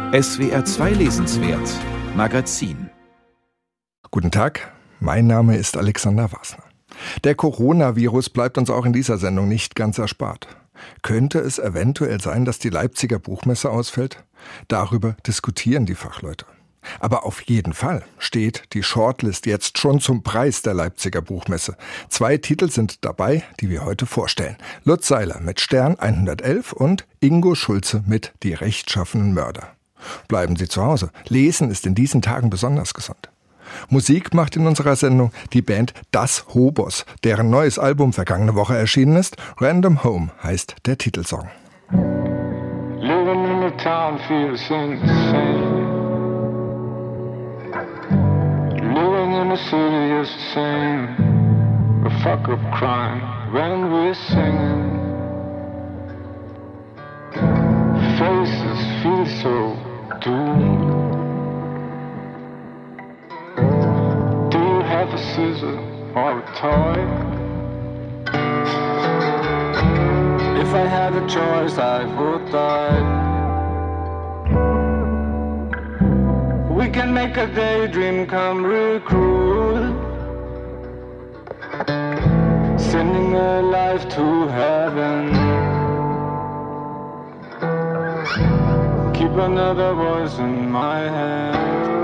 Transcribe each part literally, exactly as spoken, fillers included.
S W R zwei Lesenswert Magazin. Guten Tag, mein Name ist Alexander Wasner. Der Coronavirus bleibt uns auch in dieser Sendung nicht ganz erspart. Könnte es eventuell sein, dass die Leipziger Buchmesse ausfällt? Darüber diskutieren die Fachleute. Aber auf jeden Fall steht die Shortlist jetzt schon zum Preis der Leipziger Buchmesse. Zwei Titel sind dabei, die wir heute vorstellen. Lutz Seiler mit Stern hundertelf und Ingo Schulze mit Die rechtschaffenen Mörder. Bleiben Sie zu Hause. Lesen ist in diesen Tagen besonders gesund. Musik macht in unserer Sendung die Band Das Hobos, deren neues Album vergangene Woche erschienen ist. Random Home heißt der Titelsong. Living in the town feels insane. Living in the city is the same. A fuck up crime when we're singing. Faces feel so doomed. Do you have a scissor or a toy? If I had a choice, I would die. We can make a daydream come real cruel, sending a life to heaven. Keep another voice in my head.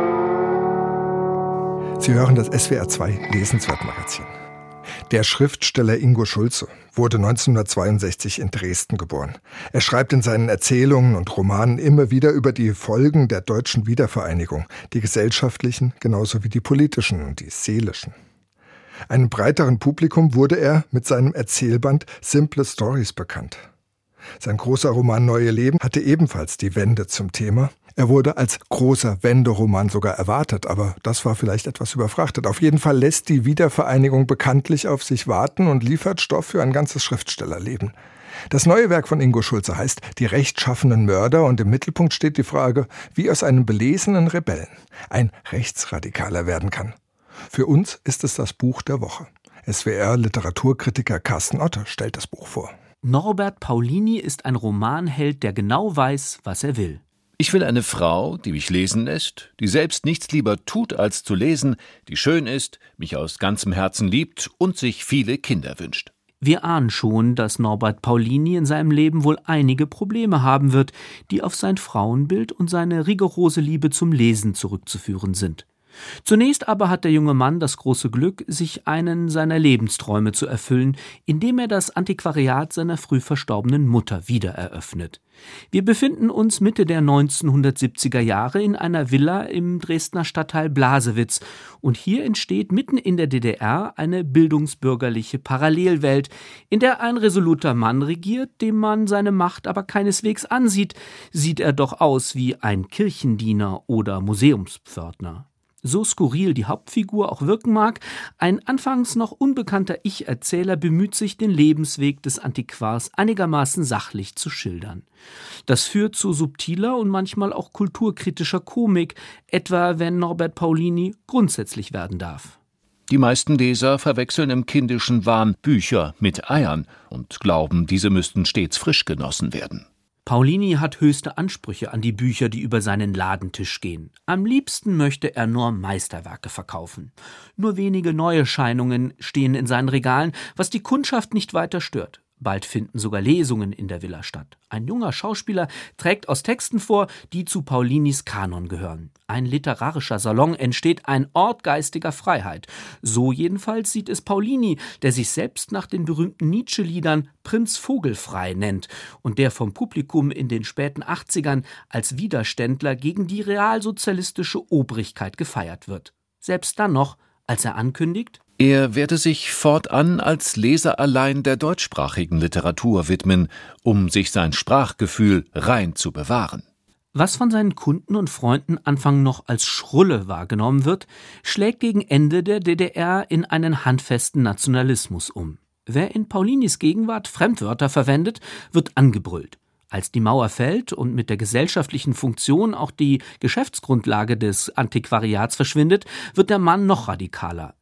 Sie hören das S W R zwei Lesenswert-Magazin. Der Schriftsteller Ingo Schulze wurde neunzehnhundertzweiundsechzig in Dresden geboren. Er schreibt in seinen Erzählungen und Romanen immer wieder über die Folgen der deutschen Wiedervereinigung, die gesellschaftlichen genauso wie die politischen und die seelischen. Einem breiteren Publikum wurde er mit seinem Erzählband Simple Stories bekannt. Sein großer Roman Neue Leben hatte ebenfalls die Wende zum Thema. Er wurde als großer Wenderoman sogar erwartet, aber das war vielleicht etwas überfrachtet. Auf jeden Fall lässt die Wiedervereinigung bekanntlich auf sich warten und liefert Stoff für ein ganzes Schriftstellerleben. Das neue Werk von Ingo Schulze heißt Die rechtschaffenen Mörder und im Mittelpunkt steht die Frage, wie aus einem belesenen Rebellen ein Rechtsradikaler werden kann. Für uns ist es das Buch der Woche. S W R-Literaturkritiker Carsten Otte stellt das Buch vor. Norbert Paulini ist ein Romanheld, der genau weiß, was er will. Ich will eine Frau, die mich lesen lässt, die selbst nichts lieber tut, als zu lesen, die schön ist, mich aus ganzem Herzen liebt und sich viele Kinder wünscht. Wir ahnen schon, dass Norbert Paulini in seinem Leben wohl einige Probleme haben wird, die auf sein Frauenbild und seine rigorose Liebe zum Lesen zurückzuführen sind. Zunächst aber hat der junge Mann das große Glück, sich einen seiner Lebensträume zu erfüllen, indem er das Antiquariat seiner früh verstorbenen Mutter wiedereröffnet. Wir befinden uns Mitte der neunzehnhundertsiebziger Jahre in einer Villa im Dresdner Stadtteil Blasewitz und hier entsteht mitten in der D D R eine bildungsbürgerliche Parallelwelt, in der ein resoluter Mann regiert, dem man seine Macht aber keineswegs ansieht, sieht er doch aus wie ein Kirchendiener oder Museumspförtner. So skurril die Hauptfigur auch wirken mag, ein anfangs noch unbekannter Ich-Erzähler bemüht sich, den Lebensweg des Antiquars einigermaßen sachlich zu schildern. Das führt zu subtiler und manchmal auch kulturkritischer Komik, etwa wenn Norbert Paulini grundsätzlich werden darf. Die meisten Leser verwechseln im kindischen Wahn Bücher mit Eiern und glauben, diese müssten stets frisch genossen werden. Paulini hat höchste Ansprüche an die Bücher, die über seinen Ladentisch gehen. Am liebsten möchte er nur Meisterwerke verkaufen. Nur wenige Neuerscheinungen stehen in seinen Regalen, was die Kundschaft nicht weiter stört. Bald finden sogar Lesungen in der Villa statt. Ein junger Schauspieler trägt aus Texten vor, die zu Paulinis Kanon gehören. Ein literarischer Salon entsteht, ein Ort geistiger Freiheit. So jedenfalls sieht es Paulini, der sich selbst nach den berühmten Nietzsche-Liedern Prinz Vogelfrei nennt und der vom Publikum in den späten achtzigern als Widerständler gegen die realsozialistische Obrigkeit gefeiert wird. Selbst dann noch, als er ankündigt: Er werde sich fortan als Leser allein der deutschsprachigen Literatur widmen, um sich sein Sprachgefühl rein zu bewahren. Was von seinen Kunden und Freunden Anfang noch als Schrulle wahrgenommen wird, schlägt gegen Ende der D D R in einen handfesten Nationalismus um. Wer in Paulinis Gegenwart Fremdwörter verwendet, wird angebrüllt. Als die Mauer fällt und mit der gesellschaftlichen Funktion auch die Geschäftsgrundlage des Antiquariats verschwindet, wird der Mann noch radikaler.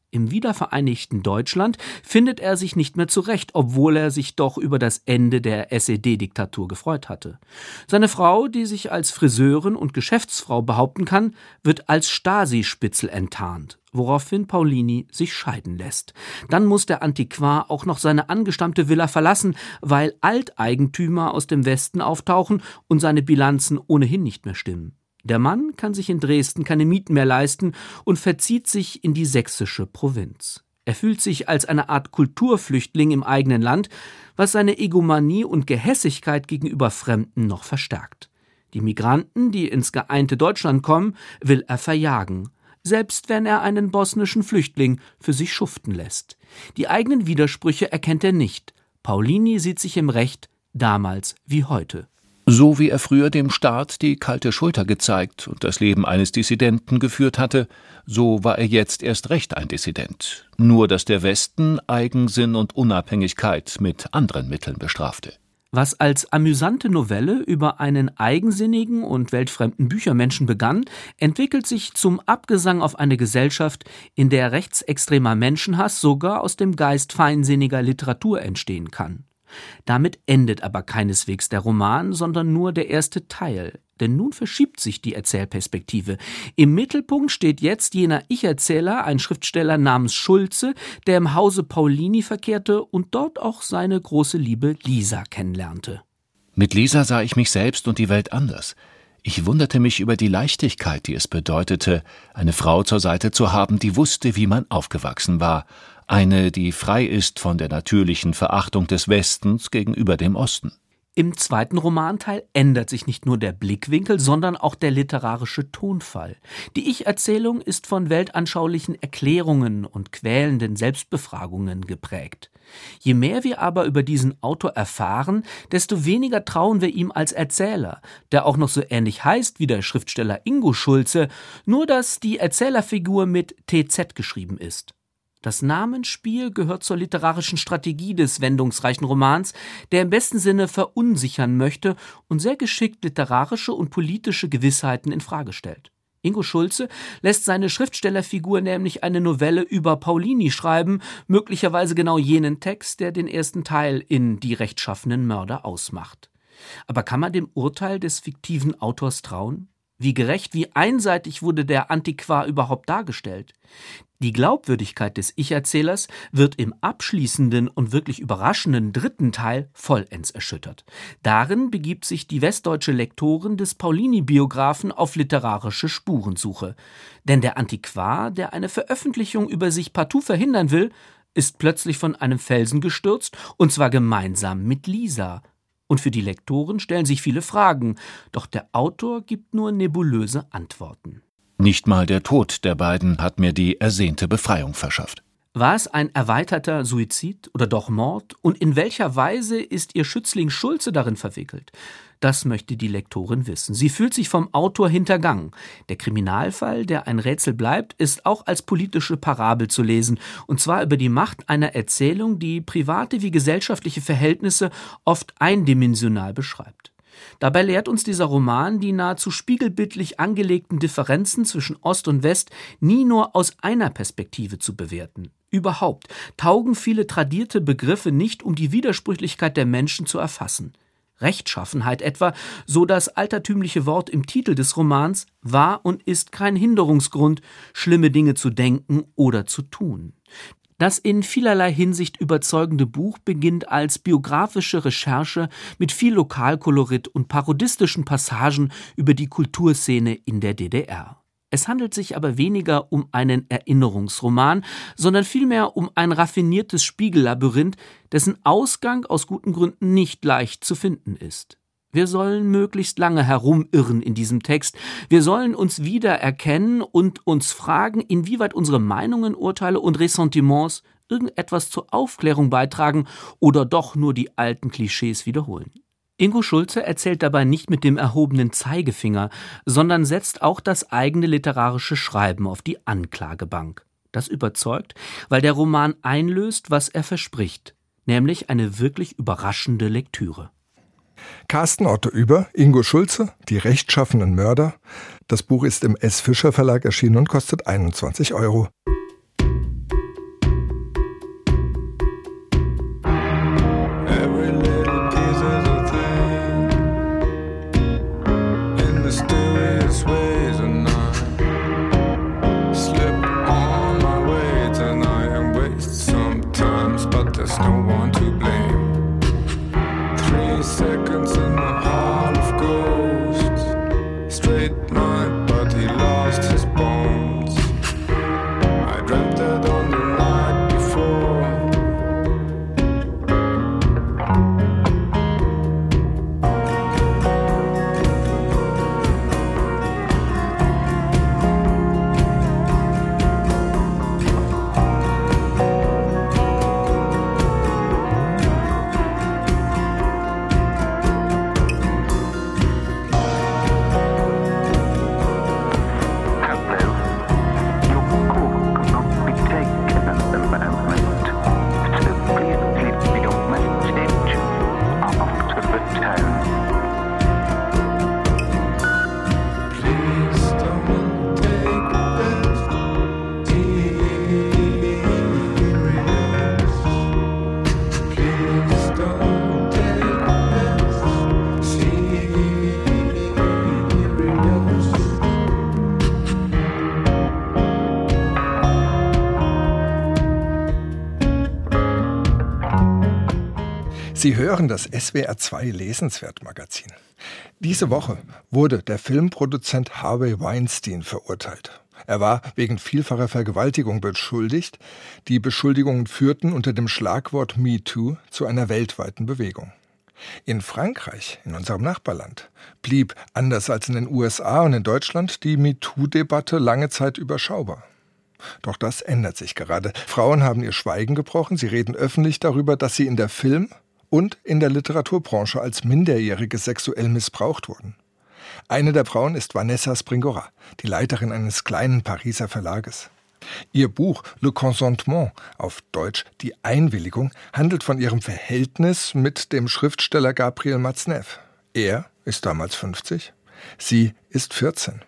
Im wiedervereinigten Deutschland findet er sich nicht mehr zurecht, obwohl er sich doch über das Ende der S E D-Diktatur gefreut hatte. Seine Frau, die sich als Friseurin und Geschäftsfrau behaupten kann, wird als Stasi-Spitzel enttarnt, woraufhin Paulini sich scheiden lässt. Dann muss der Antiquar auch noch seine angestammte Villa verlassen, weil Alteigentümer aus dem Westen auftauchen und seine Bilanzen ohnehin nicht mehr stimmen. Der Mann kann sich in Dresden keine Mieten mehr leisten und verzieht sich in die sächsische Provinz. Er fühlt sich als eine Art Kulturflüchtling im eigenen Land, was seine Egomanie und Gehässigkeit gegenüber Fremden noch verstärkt. Die Migranten, die ins geeinte Deutschland kommen, will er verjagen, selbst wenn er einen bosnischen Flüchtling für sich schuften lässt. Die eigenen Widersprüche erkennt er nicht. Paulini sieht sich im Recht, damals wie heute. So wie er früher dem Staat die kalte Schulter gezeigt und das Leben eines Dissidenten geführt hatte, so war er jetzt erst recht ein Dissident. Nur dass der Westen Eigensinn und Unabhängigkeit mit anderen Mitteln bestrafte. Was als amüsante Novelle über einen eigensinnigen und weltfremden Büchermenschen begann, entwickelt sich zum Abgesang auf eine Gesellschaft, in der rechtsextremer Menschenhass sogar aus dem Geist feinsinniger Literatur entstehen kann. Damit endet aber keineswegs der Roman, sondern nur der erste Teil. Denn nun verschiebt sich die Erzählperspektive. Im Mittelpunkt steht jetzt jener Ich-Erzähler, ein Schriftsteller namens Schulze, der im Hause Paulini verkehrte und dort auch seine große Liebe Lisa kennenlernte. Mit Lisa sah ich mich selbst und die Welt anders. Ich wunderte mich über die Leichtigkeit, die es bedeutete, eine Frau zur Seite zu haben, die wusste, wie man aufgewachsen war. Eine, die frei ist von der natürlichen Verachtung des Westens gegenüber dem Osten. Im zweiten Romanteil ändert sich nicht nur der Blickwinkel, sondern auch der literarische Tonfall. Die Ich-Erzählung ist von weltanschaulichen Erklärungen und quälenden Selbstbefragungen geprägt. Je mehr wir aber über diesen Autor erfahren, desto weniger trauen wir ihm als Erzähler, der auch noch so ähnlich heißt wie der Schriftsteller Ingo Schulze, nur dass die Erzählerfigur mit T Z geschrieben ist. Das Namensspiel gehört zur literarischen Strategie des wendungsreichen Romans, der im besten Sinne verunsichern möchte und sehr geschickt literarische und politische Gewissheiten in Frage stellt. Ingo Schulze lässt seine Schriftstellerfigur nämlich eine Novelle über Paulini schreiben, möglicherweise genau jenen Text, der den ersten Teil in Die rechtschaffenen Mörder ausmacht. Aber kann man dem Urteil des fiktiven Autors trauen? Wie gerecht, wie einseitig wurde der Antiquar überhaupt dargestellt? Die Glaubwürdigkeit des Ich-Erzählers wird im abschließenden und wirklich überraschenden dritten Teil vollends erschüttert. Darin begibt sich die westdeutsche Lektorin des Paulini-Biographen auf literarische Spurensuche. Denn der Antiquar, der eine Veröffentlichung über sich partout verhindern will, ist plötzlich von einem Felsen gestürzt, und zwar gemeinsam mit Lisa. Und für die Lektoren stellen sich viele Fragen, doch der Autor gibt nur nebulöse Antworten. Nicht mal der Tod der beiden hat mir die ersehnte Befreiung verschafft. War es ein erweiterter Suizid oder doch Mord? Und in welcher Weise ist ihr Schützling Schulze darin verwickelt? Das möchte die Lektorin wissen. Sie fühlt sich vom Autor hintergangen. Der Kriminalfall, der ein Rätsel bleibt, ist auch als politische Parabel zu lesen. Und zwar über die Macht einer Erzählung, die private wie gesellschaftliche Verhältnisse oft eindimensional beschreibt. Dabei lehrt uns dieser Roman, die nahezu spiegelbildlich angelegten Differenzen zwischen Ost und West nie nur aus einer Perspektive zu bewerten. Überhaupt taugen viele tradierte Begriffe nicht, um die Widersprüchlichkeit der Menschen zu erfassen. Rechtschaffenheit etwa, so das altertümliche Wort im Titel des Romans, war und ist kein Hinderungsgrund, schlimme Dinge zu denken oder zu tun. Das in vielerlei Hinsicht überzeugende Buch beginnt als biografische Recherche mit viel Lokalkolorit und parodistischen Passagen über die Kulturszene in der D D R. Es handelt sich aber weniger um einen Erinnerungsroman, sondern vielmehr um ein raffiniertes Spiegellabyrinth, dessen Ausgang aus guten Gründen nicht leicht zu finden ist. Wir sollen möglichst lange herumirren in diesem Text. Wir sollen uns wiedererkennen und uns fragen, inwieweit unsere Meinungen, Urteile und Ressentiments irgendetwas zur Aufklärung beitragen oder doch nur die alten Klischees wiederholen. Ingo Schulze erzählt dabei nicht mit dem erhobenen Zeigefinger, sondern setzt auch das eigene literarische Schreiben auf die Anklagebank. Das überzeugt, weil der Roman einlöst, was er verspricht, nämlich eine wirklich überraschende Lektüre. Carsten Otto über Ingo Schulze, Die rechtschaffenen Mörder. Das Buch ist im S. Fischer Verlag erschienen und kostet einundzwanzig Euro. mysterious ways, and I slip on my way tonight and waste sometimes, but there's no one to blame. Three seconds in the heart of ghosts, straight night, but he lost his bones. I dreamt that on the night before. Sie hören das S W R zwei Lesenswert-Magazin. Diese Woche wurde der Filmproduzent Harvey Weinstein verurteilt. Er war wegen vielfacher Vergewaltigung beschuldigt. Die Beschuldigungen führten unter dem Schlagwort MeToo zu einer weltweiten Bewegung. In Frankreich, in unserem Nachbarland, blieb, anders als in den U S A und in Deutschland, die MeToo-Debatte lange Zeit überschaubar. Doch das ändert sich gerade. Frauen haben ihr Schweigen gebrochen. Sie reden öffentlich darüber, dass sie in der Film- und in der Literaturbranche als Minderjährige sexuell missbraucht wurden. Eine der Frauen ist Vanessa Springora, die Leiterin eines kleinen Pariser Verlages. Ihr Buch Le Consentement, auf Deutsch Die Einwilligung, handelt von ihrem Verhältnis mit dem Schriftsteller Gabriel Matzneff. Er ist damals fünfzig, sie ist vierzehn.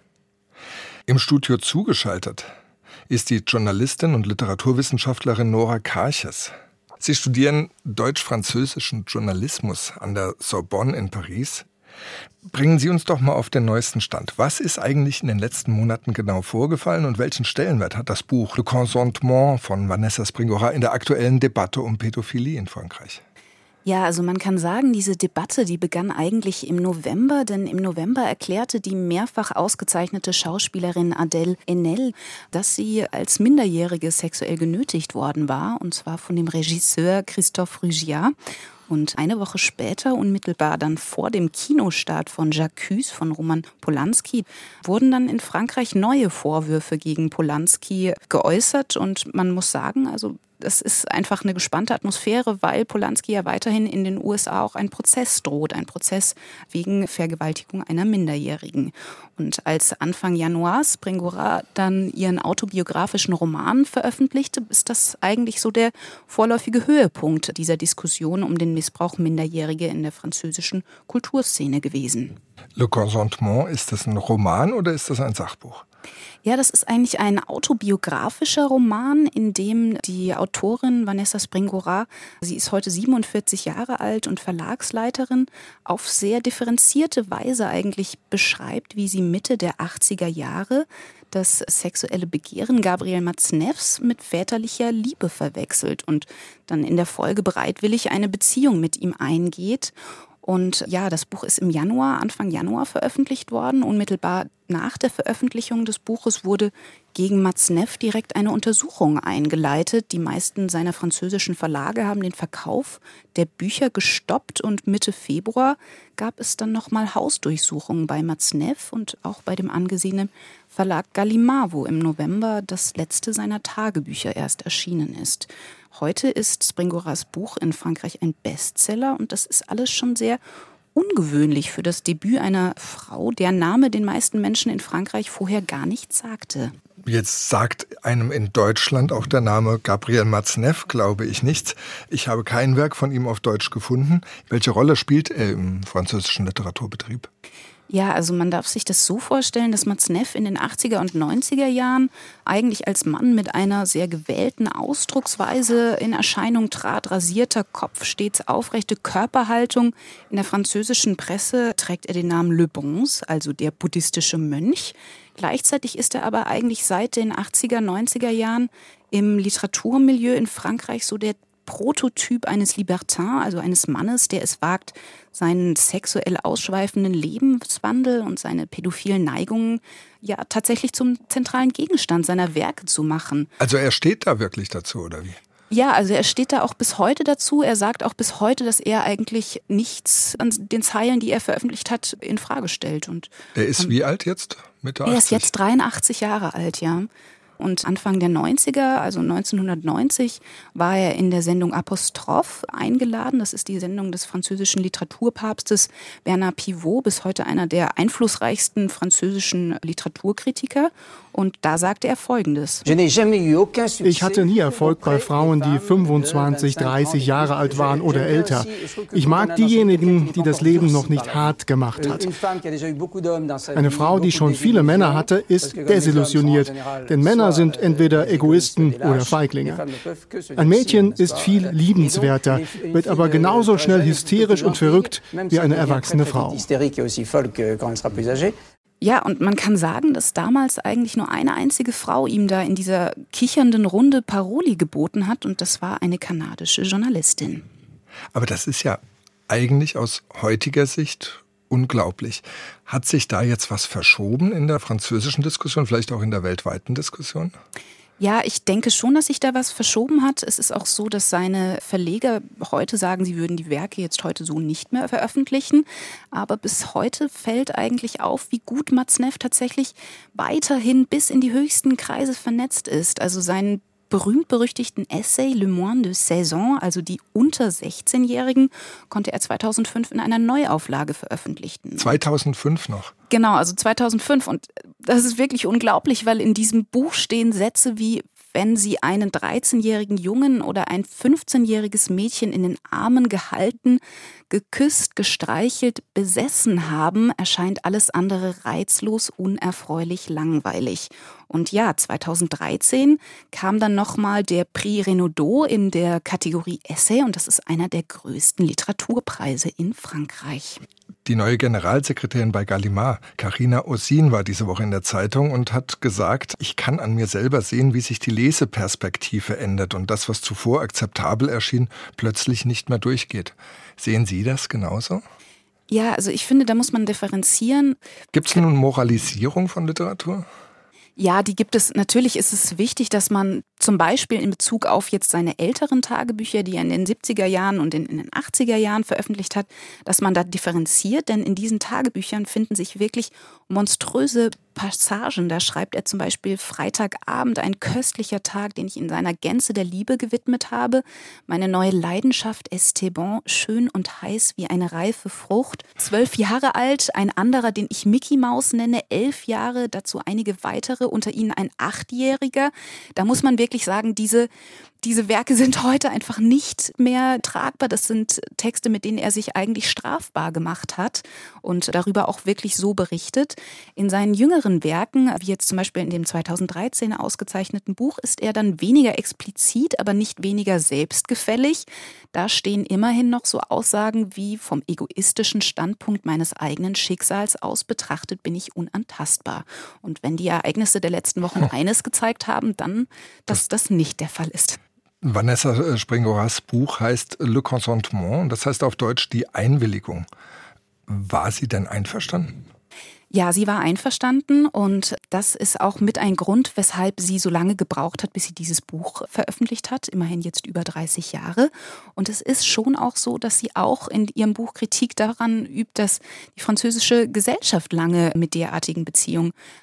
Im Studio zugeschaltet ist die Journalistin und Literaturwissenschaftlerin Nora Karches. Sie studieren deutsch-französischen Journalismus an der Sorbonne in Paris. Bringen Sie uns doch mal auf den neuesten Stand. Was ist eigentlich in den letzten Monaten genau vorgefallen und welchen Stellenwert hat das Buch Le Consentement von Vanessa Springora in der aktuellen Debatte um Pädophilie in Frankreich? Ja, also man kann sagen, diese Debatte, die begann eigentlich im November, denn im November erklärte die mehrfach ausgezeichnete Schauspielerin Adèle Haenel, dass sie als Minderjährige sexuell genötigt worden war, und zwar von dem Regisseur Christophe Ruggiat. Und eine Woche später, unmittelbar dann vor dem Kinostart von J'accuse von Roman Polanski, wurden dann in Frankreich neue Vorwürfe gegen Polanski geäußert. Und man muss sagen, also das ist einfach eine gespannte Atmosphäre, weil Polanski ja weiterhin in den U S A auch ein Prozess droht, ein Prozess wegen Vergewaltigung einer Minderjährigen. Und als Anfang Januar Springora dann ihren autobiografischen Roman veröffentlichte, ist das eigentlich so der vorläufige Höhepunkt dieser Diskussion um den Missbrauch Minderjähriger in der französischen Kulturszene gewesen. Le Consentement, ist das ein Roman oder ist das ein Sachbuch? Ja, das ist eigentlich ein autobiografischer Roman, in dem die Autorin Vanessa Springora, sie ist heute siebenundvierzig Jahre alt und Verlagsleiterin, auf sehr differenzierte Weise eigentlich beschreibt, wie sie Mitte der achtziger Jahre das sexuelle Begehren Gabriel Matzneffs mit väterlicher Liebe verwechselt und dann in der Folge bereitwillig eine Beziehung mit ihm eingeht. Und ja, das Buch ist im Januar, Anfang Januar veröffentlicht worden. Unmittelbar nach der Veröffentlichung des Buches wurde gegen Matzneff direkt eine Untersuchung eingeleitet. Die meisten seiner französischen Verlage haben den Verkauf der Bücher gestoppt und Mitte Februar gab es dann nochmal Hausdurchsuchungen bei Matzneff und auch bei dem angesehenen Verlag Gallimard, wo im November das letzte seiner Tagebücher erst erschienen ist. Heute ist Springoras Buch in Frankreich ein Bestseller und das ist alles schon sehr ungewöhnlich für das Debüt einer Frau, deren Name den meisten Menschen in Frankreich vorher gar nichts sagte. Jetzt sagt einem in Deutschland auch der Name Gabriel Matzneff, glaube ich, nichts. Ich habe kein Werk von ihm auf Deutsch gefunden. Welche Rolle spielt er im französischen Literaturbetrieb? Ja, also man darf sich das so vorstellen, dass Matzneff in den achtziger und neunziger Jahren eigentlich als Mann mit einer sehr gewählten Ausdrucksweise in Erscheinung trat. Rasierter Kopf, stets aufrechte Körperhaltung. In der französischen Presse trägt er den Namen Le Bonze, also der buddhistische Mönch. Gleichzeitig ist er aber eigentlich seit den achtziger, neunziger Jahren im Literaturmilieu in Frankreich so der Prototyp eines Libertin, also eines Mannes, der es wagt, seinen sexuell ausschweifenden Lebenswandel und seine pädophilen Neigungen ja tatsächlich zum zentralen Gegenstand seiner Werke zu machen. Also er steht da wirklich dazu, oder wie? Ja, also er steht da auch bis heute dazu. Er sagt auch bis heute, dass er eigentlich nichts an den Zeilen, die er veröffentlicht hat, in Frage stellt. Und er ist ähm, wie alt jetzt? Mitte achtzig? Er ist jetzt dreiundachtzig Jahre alt, ja. Und Anfang der neunziger, also neunzehnhundertneunzig, war er in der Sendung Apostrophe eingeladen. Das ist die Sendung des französischen Literaturpapstes Bernard Pivot, bis heute einer der einflussreichsten französischen Literaturkritiker. Und da sagte er Folgendes. Ich hatte nie Erfolg bei Frauen, die fünfundzwanzig, dreißig Jahre alt waren oder älter. Ich mag diejenigen, die das Leben noch nicht hart gemacht hat. Eine Frau, die schon viele Männer hatte, ist desillusioniert, denn Männer sind entweder Egoisten oder Feiglinge. Ein Mädchen ist viel liebenswerter, wird aber genauso schnell hysterisch und verrückt wie eine erwachsene Frau. Ja, und man kann sagen, dass damals eigentlich nur eine einzige Frau ihm da in dieser kichernden Runde Paroli geboten hat, und das war eine kanadische Journalistin. Aber das ist ja eigentlich aus heutiger Sicht unglaublich. Hat sich da jetzt was verschoben in der französischen Diskussion, vielleicht auch in der weltweiten Diskussion? Ja, ich denke schon, dass sich da was verschoben hat. Es ist auch so, dass seine Verleger heute sagen, sie würden die Werke jetzt heute so nicht mehr veröffentlichen. Aber bis heute fällt eigentlich auf, wie gut Matzneff tatsächlich weiterhin bis in die höchsten Kreise vernetzt ist. Also sein berühmt-berüchtigten Essay Le Moins de seize ans, also die unter sechzehnjährigen, konnte er zweitausendfünf in einer Neuauflage veröffentlichen. zweitausendfünf noch? Genau, also zweitausendfünf. Und das ist wirklich unglaublich, weil in diesem Buch stehen Sätze wie: Wenn Sie einen dreizehnjährigen Jungen oder ein fünfzehnjähriges Mädchen in den Armen gehalten, geküsst, gestreichelt, besessen haben, erscheint alles andere reizlos, unerfreulich, langweilig. Und ja, zweitausenddreizehn kam dann nochmal der Prix Renaudot in der Kategorie Essay, und das ist einer der größten Literaturpreise in Frankreich. Die neue Generalsekretärin bei Gallimard, Carina Ossine, war diese Woche in der Zeitung und hat gesagt, ich kann an mir selber sehen, wie sich die Leseperspektive ändert und das, was zuvor akzeptabel erschien, plötzlich nicht mehr durchgeht. Sehen Sie das genauso? Ja, also ich finde, da muss man differenzieren. Gibt es nun Moralisierung von Literatur? Ja, die gibt es. Natürlich ist es wichtig, dass man zum Beispiel in Bezug auf jetzt seine älteren Tagebücher, die er in den siebziger Jahren und in, in den achtziger Jahren veröffentlicht hat, dass man da differenziert, denn in diesen Tagebüchern finden sich wirklich monströse Passagen. Da schreibt er zum Beispiel: Freitagabend, ein köstlicher Tag, den ich in seiner Gänze der Liebe gewidmet habe. Meine neue Leidenschaft, Esteban, schön und heiß wie eine reife Frucht. Zwölf Jahre alt, ein anderer, den ich Mickey Maus nenne, elf Jahre, dazu einige weitere, unter ihnen ein Achtjähriger. Da muss man wirklich sagen, diese Diese Werke sind heute einfach nicht mehr tragbar. Das sind Texte, mit denen er sich eigentlich strafbar gemacht hat und darüber auch wirklich so berichtet. In seinen jüngeren Werken, wie jetzt zum Beispiel in dem zweitausenddreizehn ausgezeichneten Buch, ist er dann weniger explizit, aber nicht weniger selbstgefällig. Da stehen immerhin noch so Aussagen wie: Vom egoistischen Standpunkt meines eigenen Schicksals aus betrachtet bin ich unantastbar. Und wenn die Ereignisse der letzten Wochen eines gezeigt haben, dann, dass das nicht der Fall ist. Vanessa Springoras Buch heißt Le Consentement, das heißt auf Deutsch die Einwilligung. War sie denn einverstanden? Ja, sie war einverstanden, und das ist auch mit ein Grund, weshalb sie so lange gebraucht hat, bis sie dieses Buch veröffentlicht hat. Immerhin jetzt über dreißig Jahre. Und es ist schon auch so, dass sie auch in ihrem Buch Kritik daran übt, dass die französische Gesellschaft lange mit derartigen Beziehungen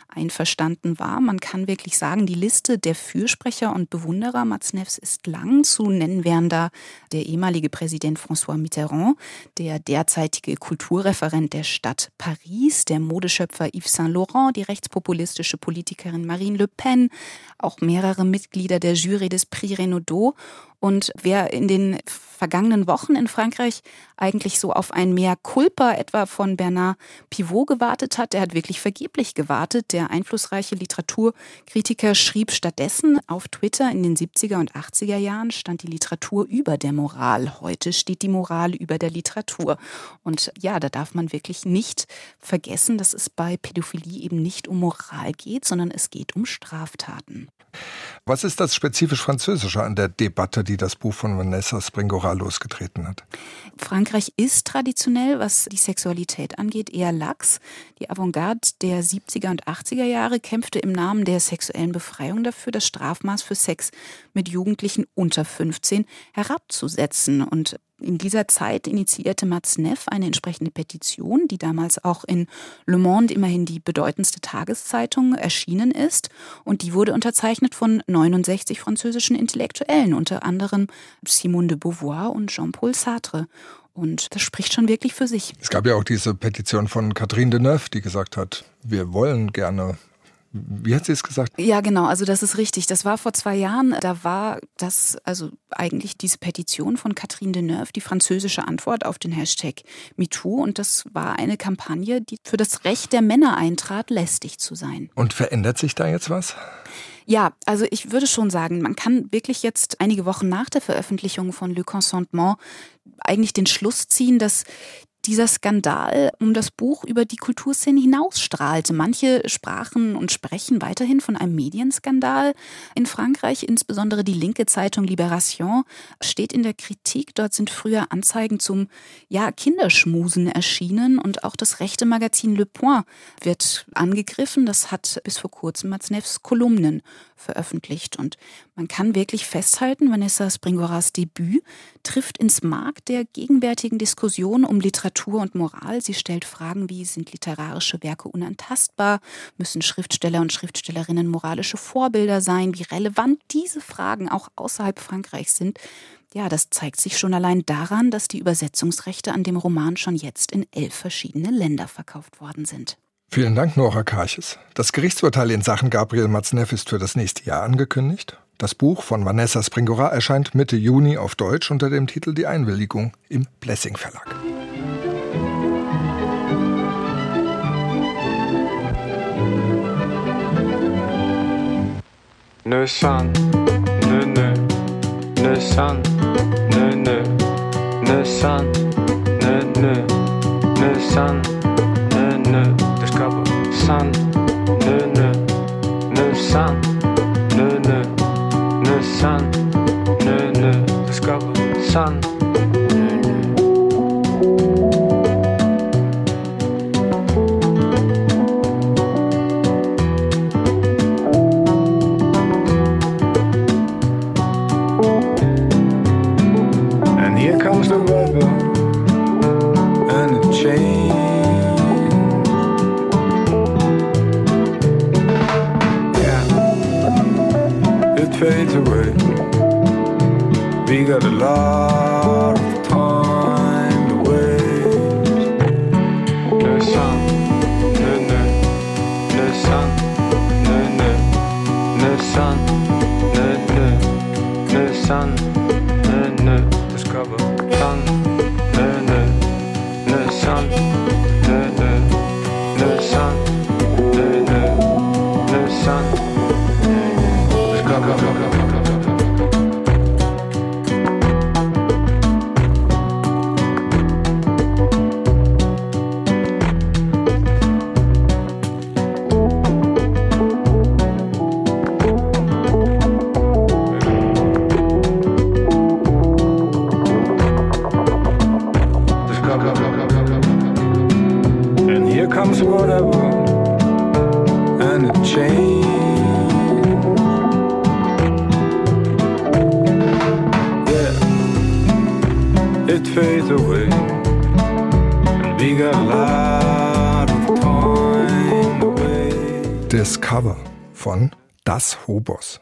einverstanden war. Man kann wirklich sagen, die Liste der Fürsprecher und Bewunderer Matzneffs ist lang. Zu nennen wären da der ehemalige Präsident François Mitterrand, der derzeitige Kulturreferent der Stadt Paris, der Modeschöpfer Yves Saint Laurent, die rechtspopulistische Politikerin Marine Le Pen, auch mehrere Mitglieder der Jury des Prix Renaudot. Und wer in den vergangenen Wochen in Frankreich eigentlich so auf ein Mea culpa etwa von Bernard Pivot gewartet hat, der hat wirklich vergeblich gewartet. Der einflussreiche Literaturkritiker schrieb stattdessen auf Twitter, in den siebziger und achtziger Jahren stand die Literatur über der Moral. Heute steht die Moral über der Literatur. Und ja, da darf man wirklich nicht vergessen, dass es bei Pädophilie eben nicht um Moral geht, sondern es geht um Straftaten. Was ist das spezifisch Französische an der Debatte, die das Buch von Vanessa Springora losgetreten hat? Frankreich ist traditionell, was die Sexualität angeht, eher lax. Die Avantgarde der siebziger und achtziger Jahre kämpfte im Namen der sexuellen Befreiung dafür, das Strafmaß für Sex mit Jugendlichen unter fünfzehn herabzusetzen. Und in dieser Zeit initiierte Matzneff eine entsprechende Petition, die damals auch in Le Monde, immerhin die bedeutendste Tageszeitung, erschienen ist. Und die wurde unterzeichnet von neunundsechzig französischen Intellektuellen, unter anderem Simone de Beauvoir und Jean-Paul Sartre. Und das spricht schon wirklich für sich. Es gab ja auch diese Petition von Catherine Deneuve, die gesagt hat, wir wollen gerne. Wie hat sie es gesagt? Ja, genau, also das ist richtig. Das war vor zwei Jahren, da war das, also eigentlich diese Petition von Catherine Deneuve, die französische Antwort auf den Hashtag MeToo. Und das war eine Kampagne, die für das Recht der Männer eintrat, lästig zu sein. Und verändert sich da jetzt was? Ja, also ich würde schon sagen, man kann wirklich jetzt einige Wochen nach der Veröffentlichung von Le Consentement eigentlich den Schluss ziehen, dass dieser Skandal um das Buch über die Kulturszene hinausstrahlte. Manche sprachen und sprechen weiterhin von einem Medienskandal in Frankreich. Insbesondere die linke Zeitung Libération steht in der Kritik. Dort sind früher Anzeigen zum ja, Kinderschmusen erschienen. Und auch das rechte Magazin Le Point wird angegriffen. Das hat bis vor kurzem Matzneffs Kolumnen veröffentlicht. Und man kann wirklich festhalten, Vanessa Springoras Debüt trifft ins Mark der gegenwärtigen Diskussion um Literatur und Moral. Sie stellt Fragen wie, sind literarische Werke unantastbar? Müssen Schriftsteller und Schriftstellerinnen moralische Vorbilder sein? Wie relevant diese Fragen auch außerhalb Frankreichs sind? Ja, das zeigt sich schon allein daran, dass die Übersetzungsrechte an dem Roman schon jetzt in elf verschiedene Länder verkauft worden sind. Vielen Dank, Nora Karches. Das Gerichtsurteil in Sachen Gabriel Matzneff ist für das nächste Jahr angekündigt. Das Buch von Vanessa Springora erscheint Mitte Juni auf Deutsch unter dem Titel Die Einwilligung im Blessing Verlag. Ne san, ne ne, ne san, ne ne, ne san, ne ne, ne san, ne ne, discover san, ne ne, ne san, ne ne, ne san, ne ne, discover san. The weather and it changes. Yeah, it fades away. We got a lot of time to waste. No sun, no no, no sun, no no, no sun, no no, no sun, no no. Discover. Sun, no, no, no sun, no, no, no sun, no, no, no sun. Let's go, go, go, go, go, go, go. And here comes whatever Discover von Das Hobos.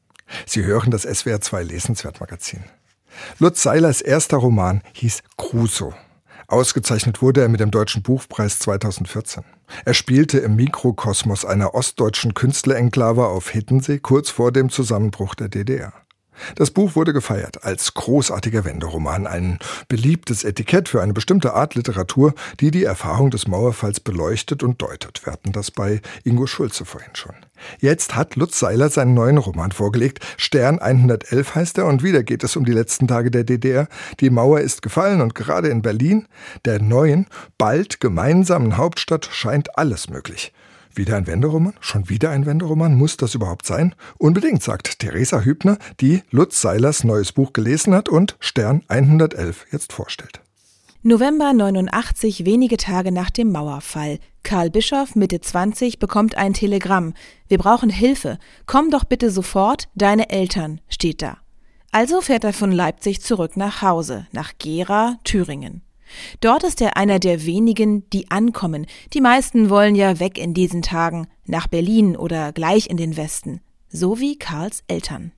Sie hören das S W R zwei Lesenswert-Magazin. Lutz Seilers erster Roman hieß Crusoe. Ausgezeichnet wurde er mit dem Deutschen Buchpreis zweitausendvierzehn. Er spielte im Mikrokosmos einer ostdeutschen Künstlerenklave auf Hiddensee kurz vor dem Zusammenbruch der D D R. Das Buch wurde gefeiert als großartiger Wenderoman, ein beliebtes Etikett für eine bestimmte Art Literatur, die die Erfahrung des Mauerfalls beleuchtet und deutet. Wir hatten das bei Ingo Schulze vorhin schon. Jetzt hat Lutz Seiler seinen neuen Roman vorgelegt. Stern hundertelf heißt er und wieder geht es um die letzten Tage der D D R. Die Mauer ist gefallen und gerade in Berlin, der neuen, bald gemeinsamen Hauptstadt, scheint alles möglich. Wieder ein Wenderoman? Schon wieder ein Wenderoman? Muss das überhaupt sein? Unbedingt, sagt Theresa Hübner, die Lutz Seilers neues Buch gelesen hat und Stern hundertelf jetzt vorstellt. November neunundachtzig, wenige Tage nach dem Mauerfall. Karl Bischoff, Mitte zwanzig, bekommt ein Telegramm. Wir brauchen Hilfe. Komm doch bitte sofort, deine Eltern, steht da. Also fährt er von Leipzig zurück nach Hause, nach Gera, Thüringen. Dort ist er einer der wenigen, die ankommen. Die meisten wollen ja weg in diesen Tagen, nach Berlin oder gleich in den Westen. So wie Karls Eltern.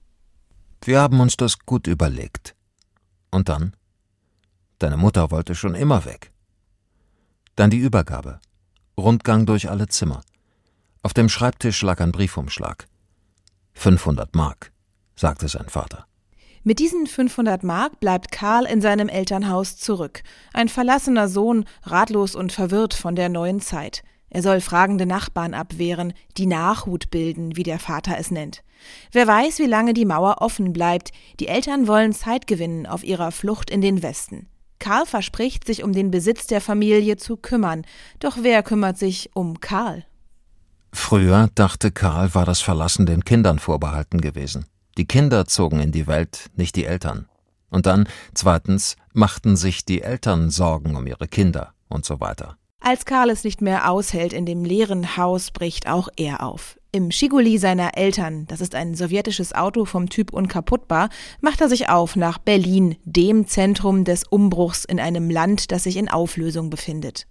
Wir haben uns das gut überlegt. Und dann? Deine Mutter wollte schon immer weg. Dann die Übergabe. Rundgang durch alle Zimmer. Auf dem Schreibtisch lag ein Briefumschlag. fünfhundert Mark, sagte sein Vater. Mit diesen fünfhundert Mark bleibt Karl in seinem Elternhaus zurück. Ein verlassener Sohn, ratlos und verwirrt von der neuen Zeit. Er soll fragende Nachbarn abwehren, die Nachhut bilden, wie der Vater es nennt. Wer weiß, wie lange die Mauer offen bleibt. Die Eltern wollen Zeit gewinnen auf ihrer Flucht in den Westen. Karl verspricht, sich um den Besitz der Familie zu kümmern. Doch wer kümmert sich um Karl? Früher, dachte Karl, war das Verlassen den Kindern vorbehalten gewesen. Die Kinder zogen in die Welt, nicht die Eltern. Und dann, zweitens, machten sich die Eltern Sorgen um ihre Kinder und so weiter. Als Karl es nicht mehr aushält in dem leeren Haus, bricht auch er auf. Im Schiguli seiner Eltern, das ist ein sowjetisches Auto vom Typ unkaputtbar, macht er sich auf nach Berlin, dem Zentrum des Umbruchs in einem Land, das sich in Auflösung befindet.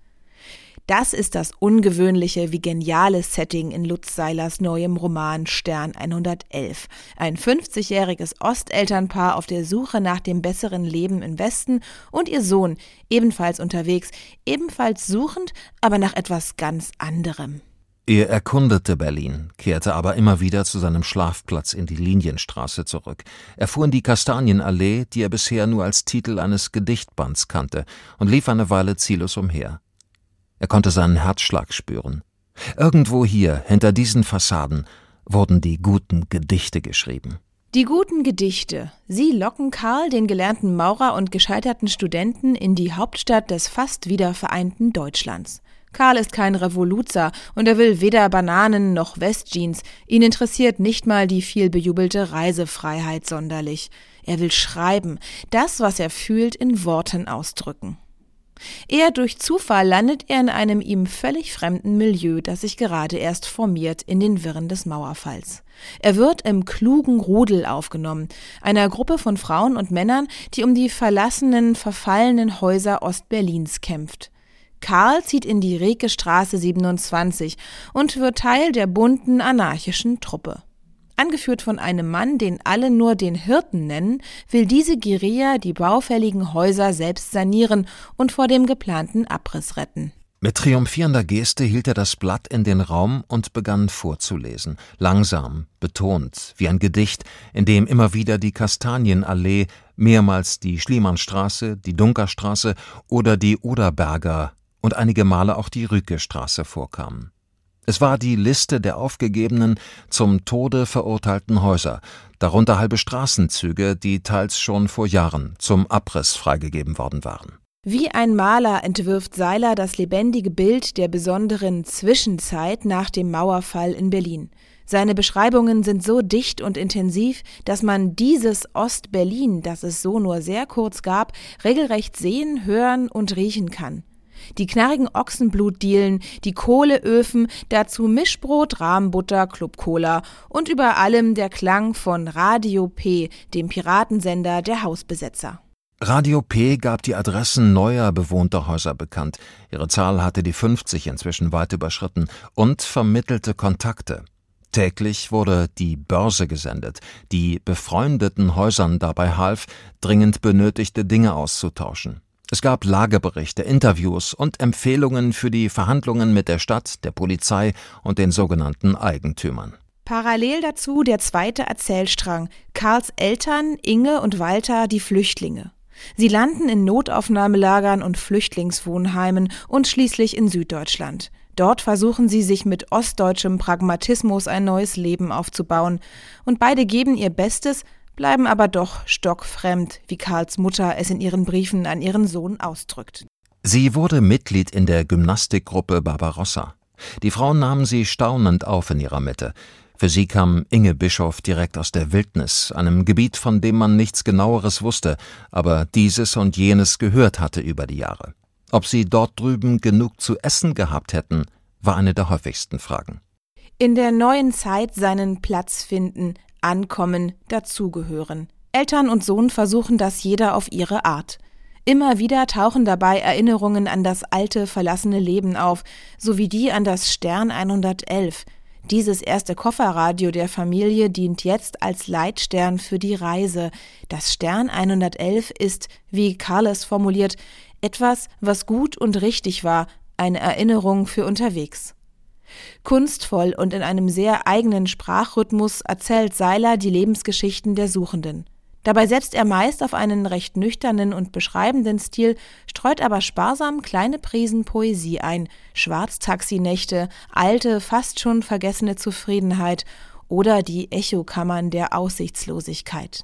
Das ist das ungewöhnliche wie geniale Setting in Lutz Seilers neuem Roman Stern hundertelf. Ein fünfzigjähriges Ostelternpaar auf der Suche nach dem besseren Leben im Westen und ihr Sohn, ebenfalls unterwegs, ebenfalls suchend, aber nach etwas ganz anderem. Er erkundete Berlin, kehrte aber immer wieder zu seinem Schlafplatz in die Linienstraße zurück. Er fuhr in die Kastanienallee, die er bisher nur als Titel eines Gedichtbands kannte, und lief eine Weile ziellos umher. Er konnte seinen Herzschlag spüren. Irgendwo hier, hinter diesen Fassaden, wurden die guten Gedichte geschrieben. Die guten Gedichte, sie locken Karl, den gelernten Maurer und gescheiterten Studenten, in die Hauptstadt des fast wiedervereinten Deutschlands. Karl ist kein Revoluzer und er will weder Bananen noch Westjeans. Ihn interessiert nicht mal die vielbejubelte Reisefreiheit sonderlich. Er will schreiben, das, was er fühlt, in Worten ausdrücken. Eher durch Zufall landet er in einem ihm völlig fremden Milieu, das sich gerade erst formiert in den Wirren des Mauerfalls. Er wird im klugen Rudel aufgenommen, einer Gruppe von Frauen und Männern, die um die verlassenen, verfallenen Häuser Ostberlins kämpft. Karl zieht in die Reke-Straße siebenundzwanzig und wird Teil der bunten, anarchischen Truppe. Angeführt von einem Mann, den alle nur den Hirten nennen, will diese Guerilla die baufälligen Häuser selbst sanieren und vor dem geplanten Abriss retten. Mit triumphierender Geste hielt er das Blatt in den Raum und begann vorzulesen. Langsam, betont, wie ein Gedicht, in dem immer wieder die Kastanienallee, mehrmals die Schliemannstraße, die Dunkerstraße oder die Oderberger und einige Male auch die Rükestraße vorkamen. Es war die Liste der aufgegebenen, zum Tode verurteilten Häuser, darunter halbe Straßenzüge, die teils schon vor Jahren zum Abriss freigegeben worden waren. Wie ein Maler entwirft Seiler das lebendige Bild der besonderen Zwischenzeit nach dem Mauerfall in Berlin. Seine Beschreibungen sind so dicht und intensiv, dass man dieses Ost-Berlin, das es so nur sehr kurz gab, regelrecht sehen, hören und riechen kann. Die knarrigen Ochsenblutdielen, die Kohleöfen, dazu Mischbrot, Rahmbutter, Club Cola und über allem der Klang von Radio P, dem Piratensender der Hausbesetzer. Radio P gab die Adressen neuer bewohnter Häuser bekannt. Ihre Zahl hatte die fünfzig inzwischen weit überschritten und vermittelte Kontakte. Täglich wurde die Börse gesendet, die befreundeten Häusern dabei half, dringend benötigte Dinge auszutauschen. Es gab Lageberichte, Interviews und Empfehlungen für die Verhandlungen mit der Stadt, der Polizei und den sogenannten Eigentümern. Parallel dazu der zweite Erzählstrang, Karls Eltern, Inge und Walter, die Flüchtlinge. Sie landen in Notaufnahmelagern und Flüchtlingswohnheimen und schließlich in Süddeutschland. Dort versuchen sie, sich mit ostdeutschem Pragmatismus ein neues Leben aufzubauen. Und beide geben ihr Bestes, bleiben aber doch stockfremd, wie Karls Mutter es in ihren Briefen an ihren Sohn ausdrückt. Sie wurde Mitglied in der Gymnastikgruppe Barbarossa. Die Frauen nahmen sie staunend auf in ihrer Mitte. Für sie kam Inge Bischoff direkt aus der Wildnis, einem Gebiet, von dem man nichts Genaueres wusste, aber dieses und jenes gehört hatte über die Jahre. Ob sie dort drüben genug zu essen gehabt hätten, war eine der häufigsten Fragen. In der neuen Zeit seinen Platz finden, ankommen, dazugehören. Eltern und Sohn versuchen das jeder auf ihre Art. Immer wieder tauchen dabei Erinnerungen an das alte, verlassene Leben auf, sowie die an das Stern hundertelf. Dieses erste Kofferradio der Familie dient jetzt als Leitstern für die Reise. Das Stern hundertelf ist, wie Karl es formuliert, etwas, was gut und richtig war, eine Erinnerung für unterwegs. Kunstvoll und in einem sehr eigenen Sprachrhythmus erzählt Seiler die Lebensgeschichten der Suchenden. Dabei setzt er meist auf einen recht nüchternen und beschreibenden Stil, streut aber sparsam kleine Prisen Poesie ein, Schwarztaxinächte, alte, fast schon vergessene Zufriedenheit oder die Echokammern der Aussichtslosigkeit.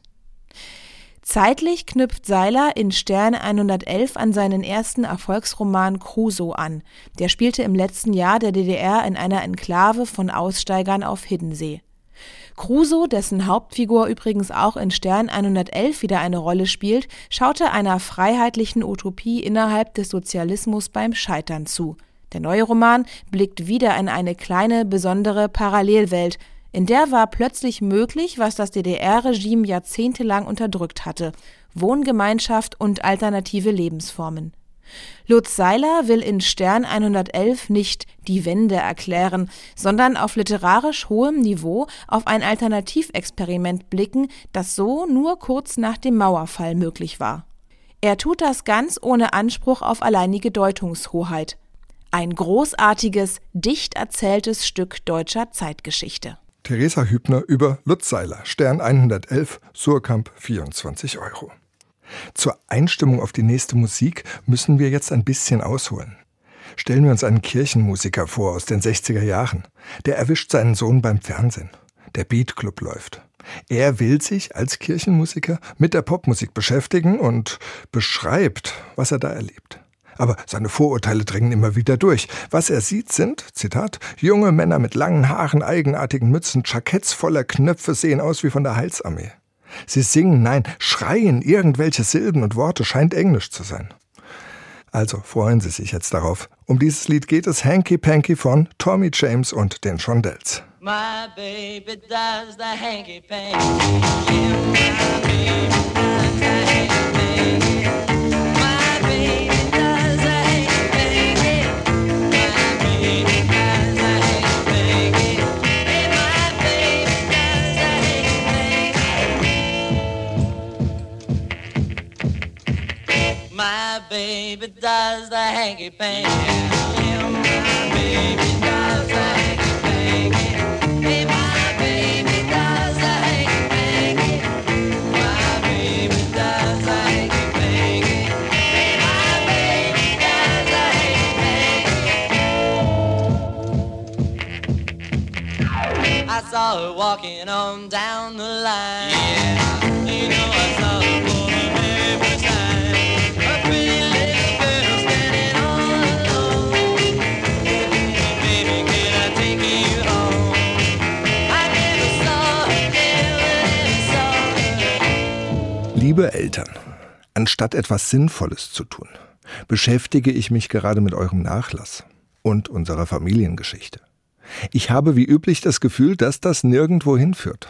Zeitlich knüpft Seiler in Stern hundertelf an seinen ersten Erfolgsroman Crusoe an. Der spielte im letzten Jahr der D D R in einer Enklave von Aussteigern auf Hiddensee. Crusoe, dessen Hauptfigur übrigens auch in Stern hundertelf wieder eine Rolle spielt, schaute einer freiheitlichen Utopie innerhalb des Sozialismus beim Scheitern zu. Der neue Roman blickt wieder in eine kleine, besondere Parallelwelt. In der war plötzlich möglich, was das D D R-Regime jahrzehntelang unterdrückt hatte: Wohngemeinschaft und alternative Lebensformen. Lutz Seiler will in Stern hundertelf nicht die Wende erklären, sondern auf literarisch hohem Niveau auf ein Alternativexperiment blicken, das so nur kurz nach dem Mauerfall möglich war. Er tut das ganz ohne Anspruch auf alleinige Deutungshoheit. Ein großartiges, dicht erzähltes Stück deutscher Zeitgeschichte. Theresa Hübner über Lutz Seiler, Stern hundertelf, Surkamp, vierundzwanzig Euro. Zur Einstimmung auf die nächste Musik müssen wir jetzt ein bisschen ausholen. Stellen wir uns einen Kirchenmusiker vor aus den sechziger Jahren. Der erwischt seinen Sohn beim Fernsehen. Der Beat Club läuft. Er will sich als Kirchenmusiker mit der Popmusik beschäftigen und beschreibt, was er da erlebt. Aber seine Vorurteile dringen immer wieder durch. Was er sieht sind, Zitat, junge Männer mit langen Haaren, eigenartigen Mützen, Jacketts voller Knöpfe sehen aus wie von der Heilsarmee. Sie singen, nein, schreien irgendwelche Silben und Worte, scheint Englisch zu sein. Also freuen Sie sich jetzt darauf. Um dieses Lied geht es, Hanky Panky von Tommy James und den Shondells. My baby does the hanky panky. Yeah, my baby does the hanky panky. My baby does the hanky panky. My baby does the hanky panky. Hey, my baby does the hanky panky. My baby does the hanky panky. Yeah, my baby does the hanky panky. Hey, my baby does the hanky panky. My baby does the hanky panky. Hey, my baby does the hanky panky. I saw her walking on down the line. Yeah, you know I saw her for the very first time. A pretty little girl standing all alone. Baby, can I take you home? Liebe Eltern, anstatt etwas Sinnvolles zu tun, beschäftige ich mich gerade mit eurem Nachlass und unserer Familiengeschichte. Ich habe wie üblich das Gefühl, dass das nirgendwo hinführt.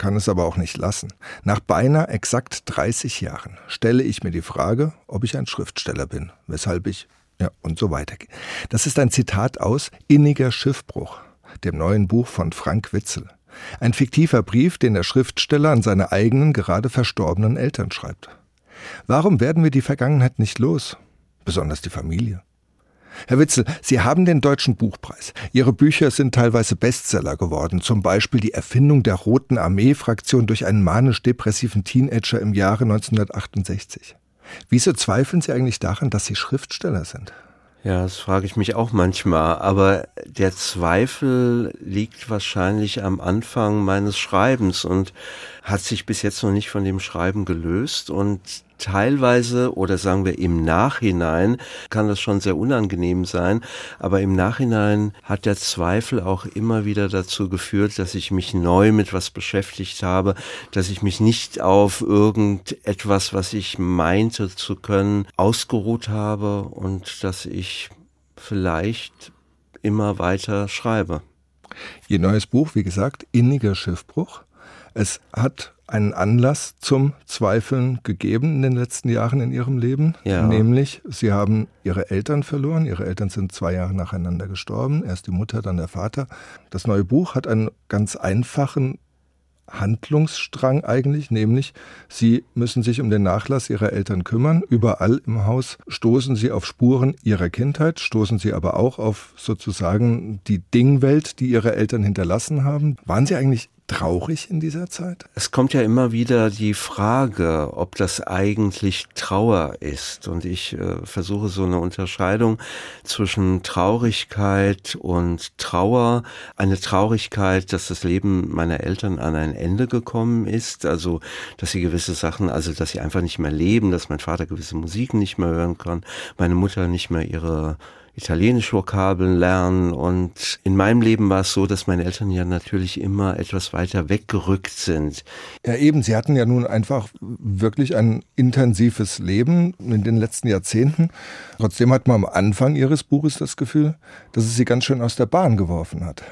kann es aber auch nicht lassen. Nach beinahe exakt dreißig Jahren stelle ich mir die Frage, ob ich ein Schriftsteller bin, weshalb ich, ja, und so weiter. Das ist ein Zitat aus Inniger Schiffbruch, dem neuen Buch von Frank Witzel. Ein fiktiver Brief, den der Schriftsteller an seine eigenen, gerade verstorbenen Eltern schreibt. Warum werden wir die Vergangenheit nicht los? Besonders die Familie. Herr Witzel, Sie haben den Deutschen Buchpreis. Ihre Bücher sind teilweise Bestseller geworden, zum Beispiel die Erfindung der Roten Armee-Fraktion durch einen manisch-depressiven Teenager im Jahre neunzehnhundertachtundsechzig. Wieso zweifeln Sie eigentlich daran, dass Sie Schriftsteller sind? Ja, das frage ich mich auch manchmal, aber der Zweifel liegt wahrscheinlich am Anfang meines Schreibens und hat sich bis jetzt noch nicht von dem Schreiben gelöst und teilweise oder sagen wir im Nachhinein kann das schon sehr unangenehm sein, aber im Nachhinein hat der Zweifel auch immer wieder dazu geführt, dass ich mich neu mit was beschäftigt habe, dass ich mich nicht auf irgendetwas, was ich meinte zu können, ausgeruht habe und dass ich vielleicht immer weiter schreibe. Ihr neues Buch, wie gesagt, Inniger Schiffbruch. Es hat einen Anlass zum Zweifeln gegeben in den letzten Jahren in Ihrem Leben. Ja. Nämlich, Sie haben Ihre Eltern verloren. Ihre Eltern sind zwei Jahre nacheinander gestorben. Erst die Mutter, dann der Vater. Das neue Buch hat einen ganz einfachen Handlungsstrang eigentlich, nämlich Sie müssen sich um den Nachlass Ihrer Eltern kümmern. Überall im Haus stoßen Sie auf Spuren Ihrer Kindheit, stoßen Sie aber auch auf sozusagen die Dingwelt, die Ihre Eltern hinterlassen haben. Waren Sie eigentlich traurig in dieser Zeit? Es kommt ja immer wieder die Frage, ob das eigentlich Trauer ist. Und ich äh, versuche so eine Unterscheidung zwischen Traurigkeit und Trauer. Eine Traurigkeit, dass das Leben meiner Eltern an ein Ende gekommen ist. Also, dass sie gewisse Sachen, also dass sie einfach nicht mehr leben, dass mein Vater gewisse Musik nicht mehr hören kann, meine Mutter nicht mehr ihre italienische Vokabeln lernen und in meinem Leben war es so, dass meine Eltern ja natürlich immer etwas weiter weggerückt sind. Ja eben, Sie hatten ja nun einfach wirklich ein intensives Leben in den letzten Jahrzehnten. Trotzdem hat man am Anfang Ihres Buches das Gefühl, dass es Sie ganz schön aus der Bahn geworfen hat.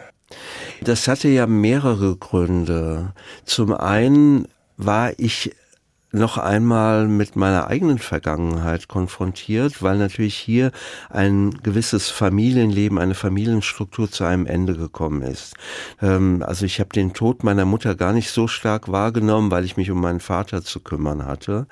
Das hatte ja mehrere Gründe. Zum einen war ich noch einmal mit meiner eigenen Vergangenheit konfrontiert, weil natürlich hier ein gewisses Familienleben, eine Familienstruktur zu einem Ende gekommen ist. Ähm, also ich habe den Tod meiner Mutter gar nicht so stark wahrgenommen, weil ich mich um meinen Vater zu kümmern hatte.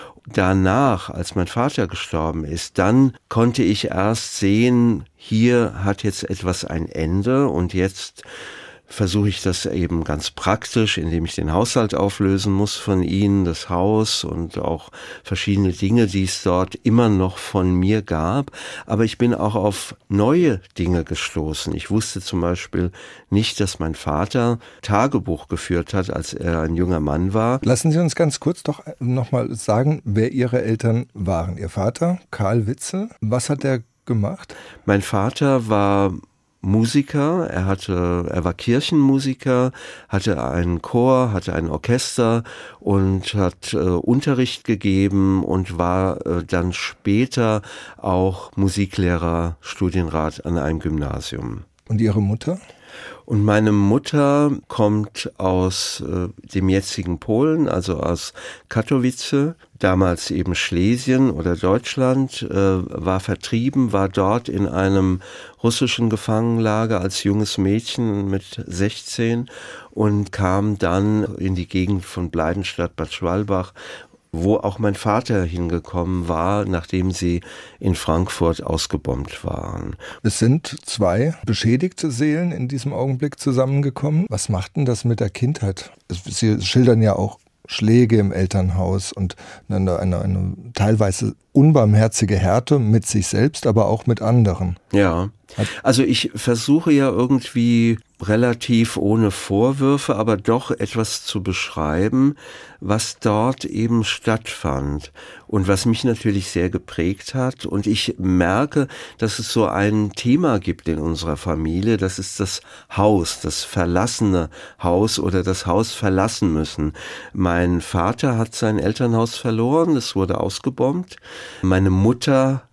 Danach, als mein Vater gestorben ist, dann konnte ich erst sehen, hier hat jetzt etwas ein Ende und jetzt versuche ich das eben ganz praktisch, indem ich den Haushalt auflösen muss von ihnen, das Haus und auch verschiedene Dinge, die es dort immer noch von mir gab. Aber ich bin auch auf neue Dinge gestoßen. Ich wusste zum Beispiel nicht, dass mein Vater Tagebuch geführt hat, als er ein junger Mann war. Lassen Sie uns ganz kurz doch nochmal sagen, wer Ihre Eltern waren. Ihr Vater, Karl Witzel, was hat er gemacht? Mein Vater war Musiker, er hatte, er war Kirchenmusiker, hatte einen Chor, hatte ein Orchester und hat äh, Unterricht gegeben und war äh, dann später auch Musiklehrer, Studienrat an einem Gymnasium. Und Ihre Mutter? Und meine Mutter kommt aus äh, dem jetzigen Polen, also aus Katowice, damals eben Schlesien oder Deutschland, äh, war vertrieben, war dort in einem russischen Gefangenenlager als junges Mädchen mit sechzehn und kam dann in die Gegend von Bleidenstadt, Bad Schwalbach, wo auch mein Vater hingekommen war, nachdem sie in Frankfurt ausgebombt waren. Es sind zwei beschädigte Seelen in diesem Augenblick zusammengekommen. Was macht denn das mit der Kindheit? Sie schildern ja auch Schläge im Elternhaus und eine, eine, eine teilweise unbarmherzige Härte mit sich selbst, aber auch mit anderen. Ja, also ich versuche ja irgendwie relativ ohne Vorwürfe, aber doch etwas zu beschreiben, was dort eben stattfand und was mich natürlich sehr geprägt hat. Und ich merke, dass es so ein Thema gibt in unserer Familie, das ist das Haus, das verlassene Haus oder das Haus verlassen müssen. Mein Vater hat sein Elternhaus verloren, es wurde ausgebombt. Meine Mutter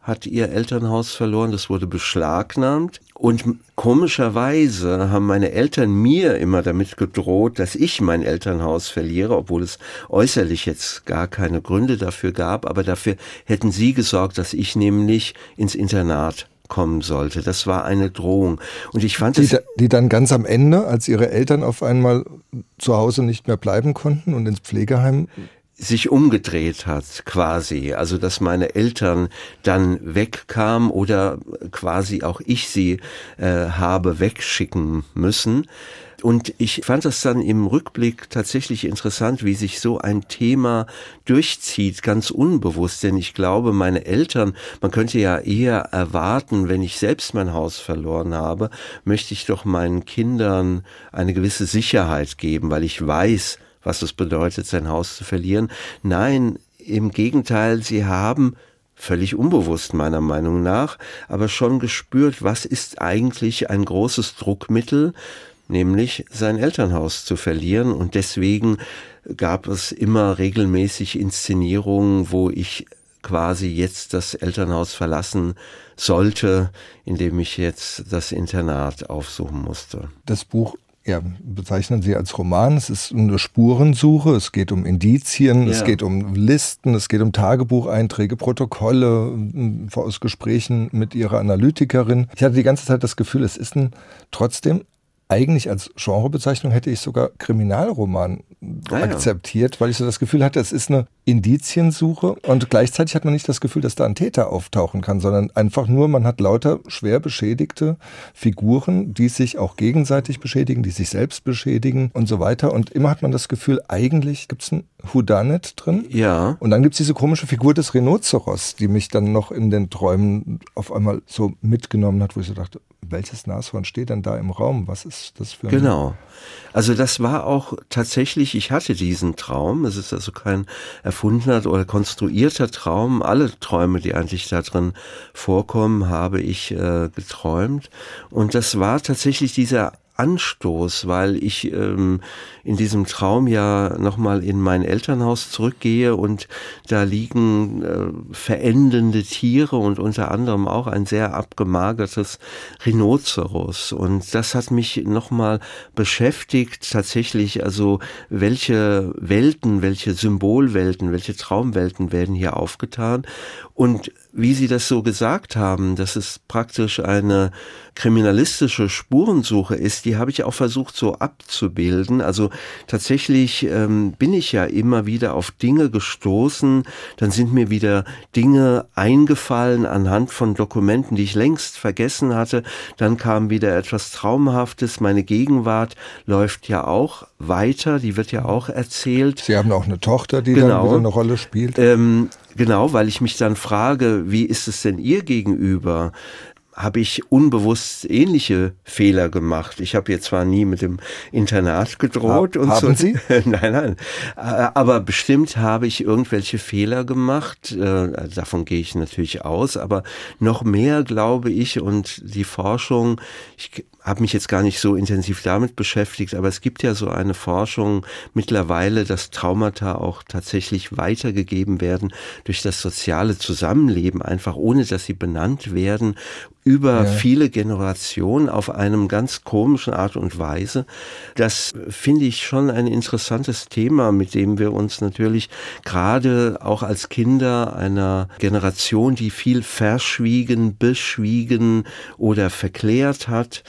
hat ihr Elternhaus verloren, das wurde beschlagnahmt. Und komischerweise haben meine Eltern mir immer damit gedroht, dass ich mein Elternhaus verliere, obwohl es äußerlich jetzt gar keine Gründe dafür gab, aber dafür hätten sie gesorgt, dass ich nämlich ins Internat kommen sollte. Das war eine Drohung. Und ich fand die, es, die dann ganz am Ende, als ihre Eltern auf einmal zu Hause nicht mehr bleiben konnten und ins Pflegeheim sich umgedreht hat, quasi. Also, dass meine Eltern dann wegkamen oder quasi auch ich sie äh, habe wegschicken müssen. Und ich fand das dann im Rückblick tatsächlich interessant, wie sich so ein Thema durchzieht, ganz unbewusst. Denn ich glaube, meine Eltern, man könnte ja eher erwarten, wenn ich selbst mein Haus verloren habe, möchte ich doch meinen Kindern eine gewisse Sicherheit geben, weil ich weiß, was es bedeutet, sein Haus zu verlieren. Nein, im Gegenteil, sie haben völlig unbewusst meiner Meinung nach, aber schon gespürt, was ist eigentlich ein großes Druckmittel, nämlich sein Elternhaus zu verlieren. Und deswegen gab es immer regelmäßig Inszenierungen, wo ich quasi jetzt das Elternhaus verlassen sollte, indem ich jetzt das Internat aufsuchen musste. Das Buch Ja, bezeichnen Sie als Roman. Es ist eine Spurensuche, es geht um Indizien, ja. Es geht um Listen, es geht um Tagebucheinträge, Protokolle aus Gesprächen mit Ihrer Analytikerin. Ich hatte die ganze Zeit das Gefühl, es ist ein trotzdem, eigentlich als Genrebezeichnung hätte ich sogar Kriminalroman ah, akzeptiert, ja. Weil ich so das Gefühl hatte, es ist eine Indiziensuche und gleichzeitig hat man nicht das Gefühl, dass da ein Täter auftauchen kann, sondern einfach nur, man hat lauter schwer beschädigte Figuren, die sich auch gegenseitig beschädigen, die sich selbst beschädigen und so weiter. Und immer hat man das Gefühl, eigentlich gibt es ein Whodunit drin. Ja. Und dann gibt es diese komische Figur des Rhinoceros, die mich dann noch in den Träumen auf einmal so mitgenommen hat, wo ich so dachte, welches Nashorn steht denn da im Raum? Was ist das für ein... Genau. Also das war auch tatsächlich, ich hatte diesen Traum, es ist also kein erfundener oder konstruierter Traum. Alle Träume, die eigentlich da drin vorkommen, habe ich äh, geträumt. Und das war tatsächlich dieser Anstoß, weil ich ähm, in diesem Traum ja nochmal in mein Elternhaus zurückgehe und da liegen äh, verendende Tiere und unter anderem auch ein sehr abgemagertes Rhinoceros. Und das hat mich nochmal beschäftigt, tatsächlich, also welche Welten, welche Symbolwelten, welche Traumwelten werden hier aufgetan. Und wie Sie das so gesagt haben, dass es praktisch eine kriminalistische Spurensuche ist, die habe ich auch versucht so abzubilden. Also tatsächlich ähm, bin ich ja immer wieder auf Dinge gestoßen, dann sind mir wieder Dinge eingefallen anhand von Dokumenten, die ich längst vergessen hatte. Dann kam wieder etwas Traumhaftes. Meine Gegenwart läuft ja auch weiter, die wird ja auch erzählt. Sie haben auch eine Tochter, die genau. dann wieder eine Rolle spielt. Ähm, genau, weil ich mich dann frage, wie ist es denn ihr gegenüber? Habe ich unbewusst ähnliche Fehler gemacht. Ich habe ihr zwar nie mit dem Internat gedroht. Ha, und haben so. Sie? Nein, nein. Aber bestimmt habe ich irgendwelche Fehler gemacht. Davon gehe ich natürlich aus. Aber noch mehr glaube ich, und die Forschung, ich habe mich jetzt gar nicht so intensiv damit beschäftigt, aber es gibt ja so eine Forschung mittlerweile, dass Traumata auch tatsächlich weitergegeben werden durch das soziale Zusammenleben, einfach ohne dass sie benannt werden, über ja. viele Generationen auf einem ganz komischen Art und Weise. Das finde ich schon ein interessantes Thema, mit dem wir uns natürlich gerade auch als Kinder einer Generation, die viel verschwiegen, beschwiegen oder verklärt hat,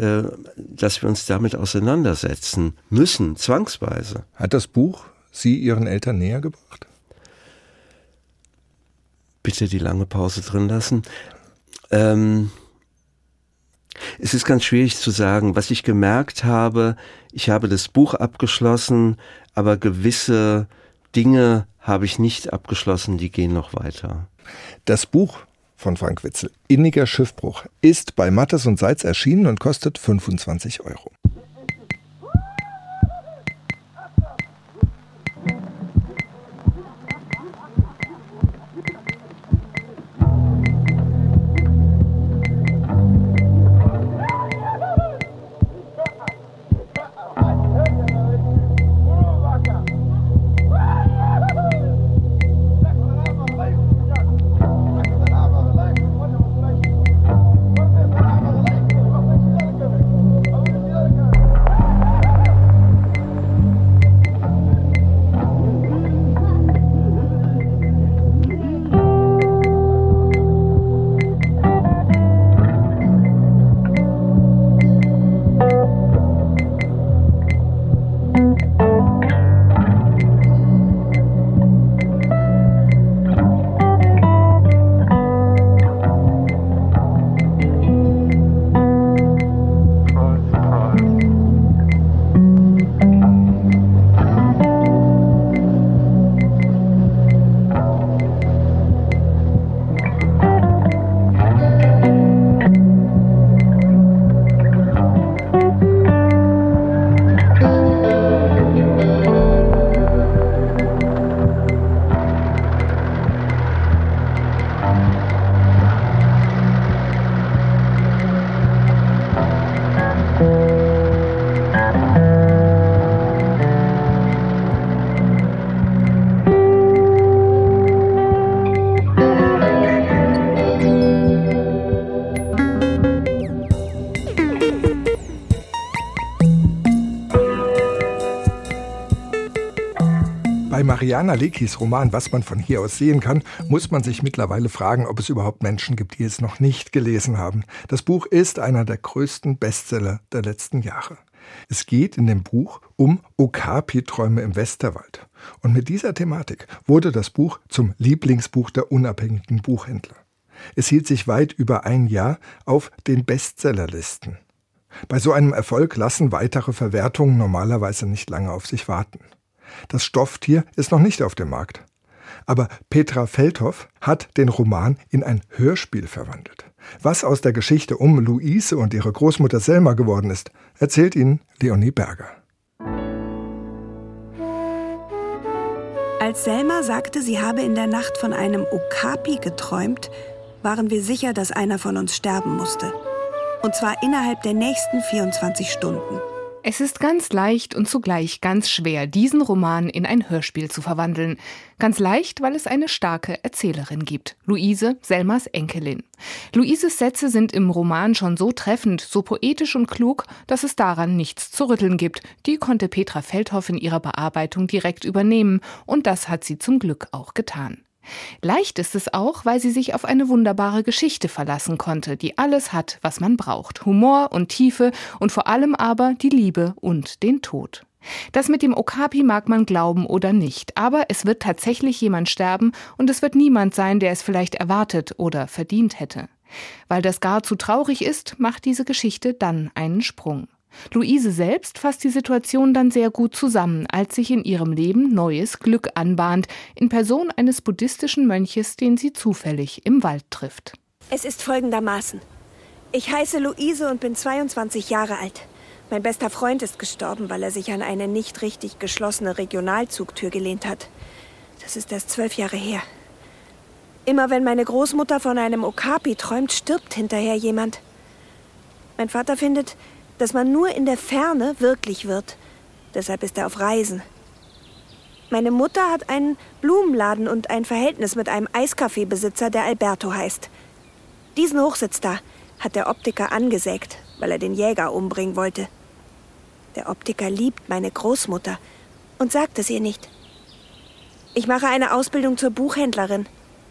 dass wir uns damit auseinandersetzen müssen, zwangsweise. Hat das Buch Sie Ihren Eltern näher gebracht? Bitte die lange Pause drin lassen. Ähm, es ist ganz schwierig zu sagen. Was ich gemerkt habe, ich habe das Buch abgeschlossen, aber gewisse Dinge habe ich nicht abgeschlossen, die gehen noch weiter. Das Buch von Frank Witzel, Inniger Schiffbruch, ist bei Mattes und Seitz erschienen und kostet fünfundzwanzig Euro. Bei Mariana Leckis Roman »Was man von hier aus sehen kann« muss man sich mittlerweile fragen, ob es überhaupt Menschen gibt, die es noch nicht gelesen haben. Das Buch ist einer der größten Bestseller der letzten Jahre. Es geht in dem Buch um Okapiträume im Westerwald. Und mit dieser Thematik wurde das Buch zum Lieblingsbuch der unabhängigen Buchhändler. Es hielt sich weit über ein Jahr auf den Bestsellerlisten. Bei so einem Erfolg lassen weitere Verwertungen normalerweise nicht lange auf sich warten. Das Stofftier ist noch nicht auf dem Markt. Aber Petra Feldhoff hat den Roman in ein Hörspiel verwandelt. Was aus der Geschichte um Luise und ihre Großmutter Selma geworden ist, erzählt Ihnen Leonie Berger. Als Selma sagte, sie habe in der Nacht von einem Okapi geträumt, waren wir sicher, dass einer von uns sterben musste. Und zwar innerhalb der nächsten vierundzwanzig Stunden. Es ist ganz leicht und zugleich ganz schwer, diesen Roman in ein Hörspiel zu verwandeln. Ganz leicht, weil es eine starke Erzählerin gibt. Luise, Selmas Enkelin. Luises Sätze sind im Roman schon so treffend, so poetisch und klug, dass es daran nichts zu rütteln gibt. Die konnte Petra Feldhoff in ihrer Bearbeitung direkt übernehmen. Und das hat sie zum Glück auch getan. Leicht ist es auch, weil sie sich auf eine wunderbare Geschichte verlassen konnte, die alles hat, was man braucht. Humor und Tiefe und vor allem aber die Liebe und den Tod. Das mit dem Okapi mag man glauben oder nicht, aber es wird tatsächlich jemand sterben und es wird niemand sein, der es vielleicht erwartet oder verdient hätte. Weil das gar zu traurig ist, macht diese Geschichte dann einen Sprung. Luise selbst fasst die Situation dann sehr gut zusammen, als sich in ihrem Leben neues Glück anbahnt, in Person eines buddhistischen Mönches, den sie zufällig im Wald trifft. Es ist folgendermaßen. Ich heiße Luise und bin zweiundzwanzig Jahre alt. Mein bester Freund ist gestorben, weil er sich an eine nicht richtig geschlossene Regionalzugtür gelehnt hat. Das ist erst zwölf Jahre her. Immer wenn meine Großmutter von einem Okapi träumt, stirbt hinterher jemand. Mein Vater findet, dass man nur in der Ferne wirklich wird. Deshalb ist er auf Reisen. Meine Mutter hat einen Blumenladen und ein Verhältnis mit einem Eiskaffeebesitzer, der Alberto heißt. Diesen Hochsitz da hat der Optiker angesägt, weil er den Jäger umbringen wollte. Der Optiker liebt meine Großmutter und sagt es ihr nicht. Ich mache eine Ausbildung zur Buchhändlerin.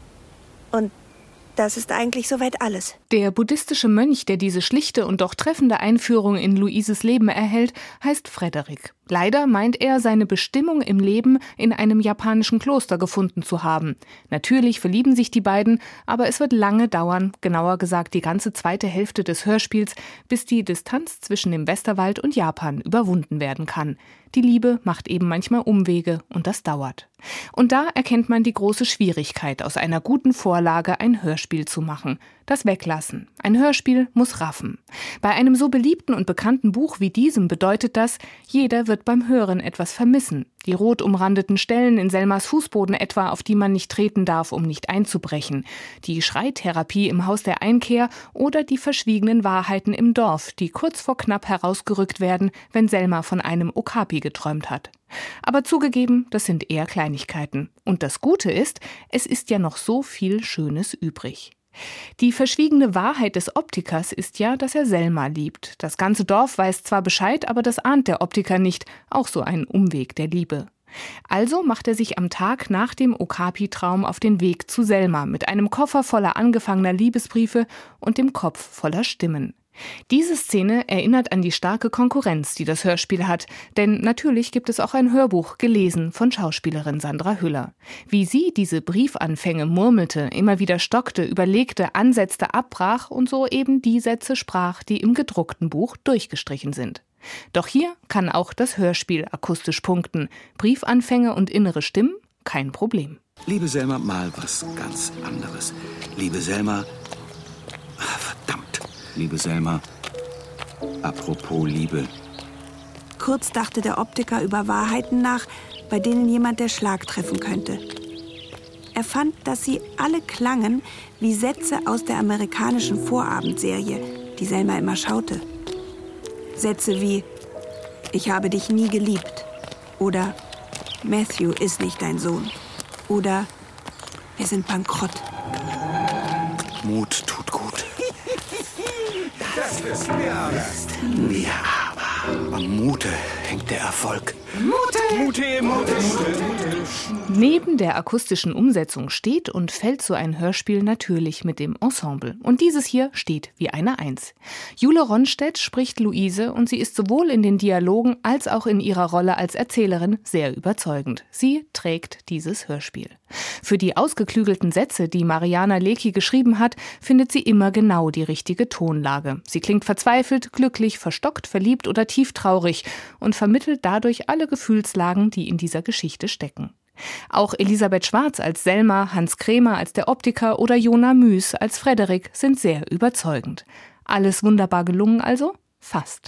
Und das ist eigentlich soweit alles. Der buddhistische Mönch, der diese schlichte und doch treffende Einführung in Luises Leben erhält, heißt Frederik. Leider meint er, seine Bestimmung im Leben in einem japanischen Kloster gefunden zu haben. Natürlich verlieben sich die beiden, aber es wird lange dauern, genauer gesagt die ganze zweite Hälfte des Hörspiels, bis die Distanz zwischen dem Westerwald und Japan überwunden werden kann. Die Liebe macht eben manchmal Umwege und das dauert. Und da erkennt man die große Schwierigkeit, aus einer guten Vorlage ein Hörspiel zu machen. Das Weglassen. Ein Hörspiel muss raffen. Bei einem so beliebten und bekannten Buch wie diesem bedeutet das, jeder wird beim Hören etwas vermissen. Die rot umrandeten Stellen in Selmas Fußboden etwa, auf die man nicht treten darf, um nicht einzubrechen. Die Schreitherapie im Haus der Einkehr oder die verschwiegenen Wahrheiten im Dorf, die kurz vor knapp herausgerückt werden, wenn Selma von einem Okapi geträumt hat. Aber zugegeben, das sind eher Kleinigkeiten. Und das Gute ist, es ist ja noch so viel Schönes übrig. Die verschwiegene Wahrheit des Optikers ist ja, dass er Selma liebt. Das ganze Dorf weiß zwar Bescheid, aber das ahnt der Optiker nicht. Auch so ein Umweg der Liebe. Also macht er sich am Tag nach dem Okapi-Traum auf den Weg zu Selma mit einem Koffer voller angefangener Liebesbriefe und dem Kopf voller Stimmen. Diese Szene erinnert an die starke Konkurrenz, die das Hörspiel hat, denn natürlich gibt es auch ein Hörbuch, gelesen von Schauspielerin Sandra Hüller. Wie sie diese Briefanfänge murmelte, immer wieder stockte, überlegte, ansetzte, abbrach und so eben die Sätze sprach, die im gedruckten Buch durchgestrichen sind. Doch hier kann auch das Hörspiel akustisch punkten. Briefanfänge und innere Stimmen, kein Problem. Liebe Selma, mal was ganz anderes. Liebe Selma, verdammt. Liebe Selma, apropos Liebe. Kurz dachte der Optiker über Wahrheiten nach, bei denen jemand der Schlag treffen könnte. Er fand, dass sie alle klangen wie Sätze aus der amerikanischen Vorabendserie, die Selma immer schaute. Sätze wie: Ich habe dich nie geliebt. Oder Matthew ist nicht dein Sohn. Oder wir sind bankrott. Mut tut gut. Das wissen wir aber. Ja, aber am Mute fängt der Erfolg. Mute! Mute, Mute, Mute. Neben der akustischen Umsetzung steht und fällt so ein Hörspiel natürlich mit dem Ensemble. Und dieses hier steht wie eine Eins. Jule Ronstedt spricht Luise und sie ist sowohl in den Dialogen als auch in ihrer Rolle als Erzählerin sehr überzeugend. Sie trägt dieses Hörspiel. Für die ausgeklügelten Sätze, die Mariana Lecki geschrieben hat, findet sie immer genau die richtige Tonlage. Sie klingt verzweifelt, glücklich, verstockt, verliebt oder tieftraurig und vermittelt dadurch alle Gefühlslagen, die in dieser Geschichte stecken. Auch Elisabeth Schwarz als Selma, Hans Krämer als der Optiker oder Jona Müß als Frederik sind sehr überzeugend. Alles wunderbar gelungen also? Fast.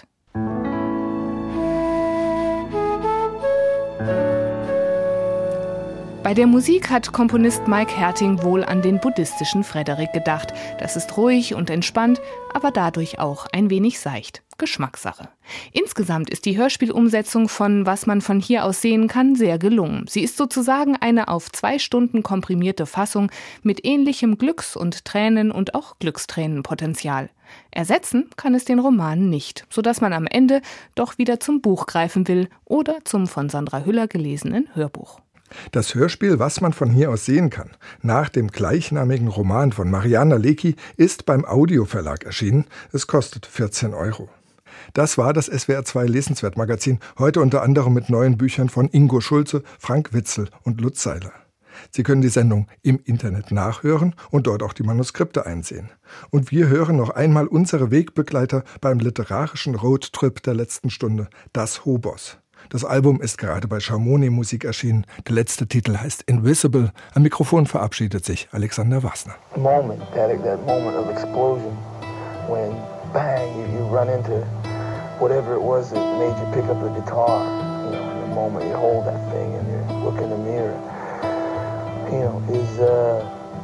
Bei der Musik hat Komponist Mike Herting wohl an den buddhistischen Frederik gedacht. Das ist ruhig und entspannt, aber dadurch auch ein wenig seicht. Geschmackssache. Insgesamt ist die Hörspielumsetzung von Was man von hier aus sehen kann sehr gelungen. Sie ist sozusagen eine auf zwei Stunden komprimierte Fassung mit ähnlichem Glücks- und Tränen- und auch Glückstränenpotenzial. Ersetzen kann es den Roman nicht, sodass man am Ende doch wieder zum Buch greifen will oder zum von Sandra Hüller gelesenen Hörbuch. Das Hörspiel Was man von hier aus sehen kann, nach dem gleichnamigen Roman von Mariana Lecki, ist beim Audioverlag erschienen. Es kostet vierzehn Euro. Das war das S W R zwei Lesenswert-Magazin, heute unter anderem mit neuen Büchern von Ingo Schulze, Frank Witzel und Lutz Seiler. Sie können die Sendung im Internet nachhören und dort auch die Manuskripte einsehen. Und wir hören noch einmal unsere Wegbegleiter beim literarischen Roadtrip der letzten Stunde, das Hobos. Das Album ist gerade bei Schamoni Musik erschienen. Der letzte Titel heißt Invisible. Am Mikrofon verabschiedet sich Alexander Wasner. Moment, that, that moment of explosion, when bang, you, you run into whatever it was that made you pick up the guitar. You know, in the moment you hold that thing and you look in the mirror. You know, is uh,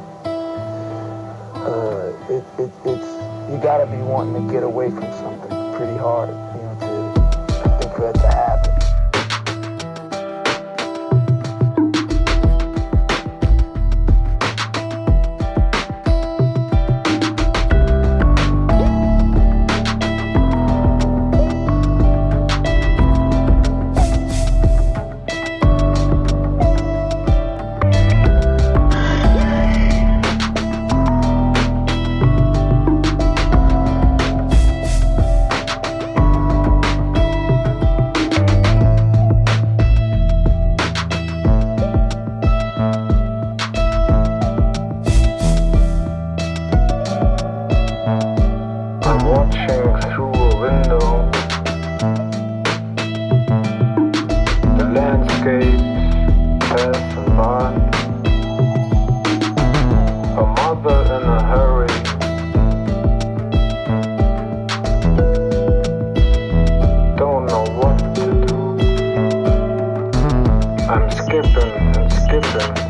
uh, it, it, it's you gotta be wanting to get away from something pretty hard. You know, to I think for that to happen. I'm skipping and skipping.